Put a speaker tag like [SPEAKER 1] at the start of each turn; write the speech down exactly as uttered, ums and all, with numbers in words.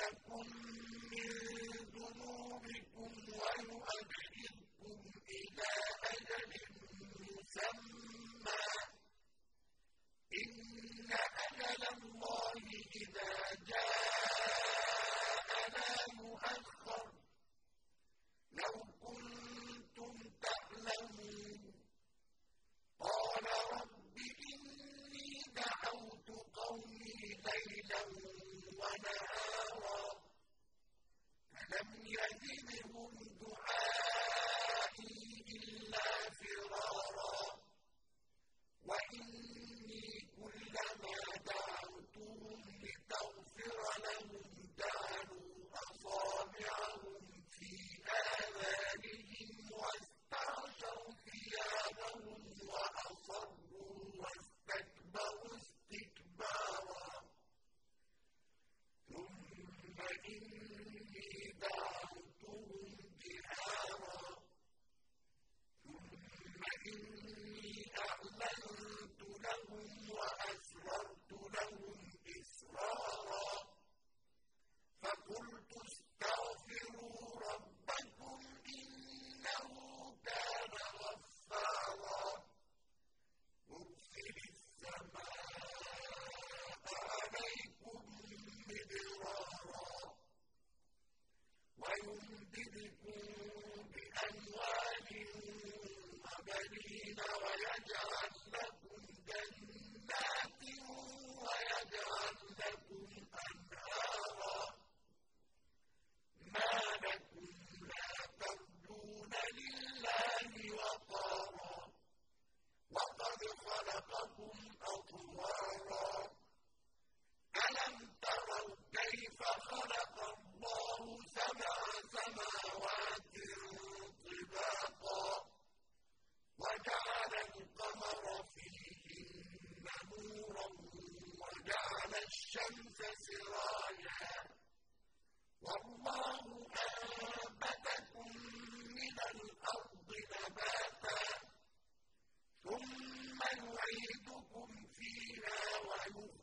[SPEAKER 1] لكم من ذنوبكم ويؤخركم إلى أجل مسمى إن أجل الله إذا جاء لا يؤخر لو كنتم تعلمون قال رب إني دعوت قومي ليلا ونهارا فلم يزدهم دعائي إلا فرارا وإني كلما دعوتهم لتغفر لهم جعلوا أصابعهم في آذانهم واستغشوا ثيابهم وأصروا واستكبروا استكبارا ثم إني دعوتهم جهارا ثم إني أعلنت لهم وأسررت لهم إسرارا فقلت استغفروا ربكم إنه كان غفارا يرسل السماء عليكم مدرارا ويمددكم بأموال وبنين ويجعل لكم جنات ويجعل لكم أنهارا ما لكم لا ترجون لله وقارا وقد خلقكم أطوارا ألم تروا كيف خلق الله سبع سماوات طباقا وجعل القمر فيهن نورا وجعل الشمس سراجا والله أنبتكم من الأرض نباتا ثم يعيدكم فيها ويخرجكم